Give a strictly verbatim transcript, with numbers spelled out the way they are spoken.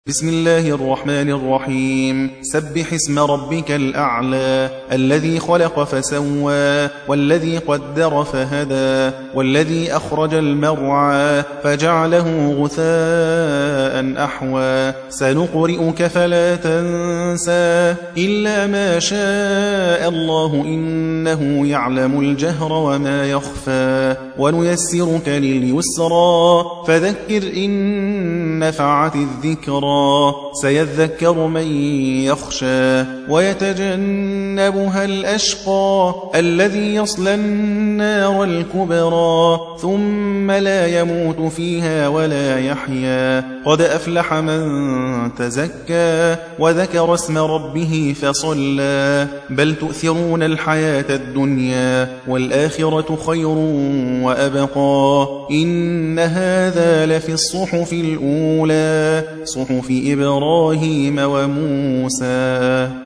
بسم الله الرحمن الرحيم سبح اسم ربك الأعلى الذي خلق فسوى والذي قدر فهدى والذي أخرج المرعى فجعله غثاء أحوى سنقرئك فلا تنسى إلا ما شاء الله إنه يعلم الجهر وما يخفى ونيسرك لليسرى فذكر إن نفعت الذكرى سيذكر من يخشى ويتجنبها الأشقى الذي يصلى النار الكبرى ثم لا يموت فيها ولا يحيا قد أفلح من تزكى وذكر اسم ربه فصلى بل تؤثرون الحياة الدنيا والآخرة خير وأبقى إن هذا لفي الصحف الأولى صحف إبراهيم وموسى.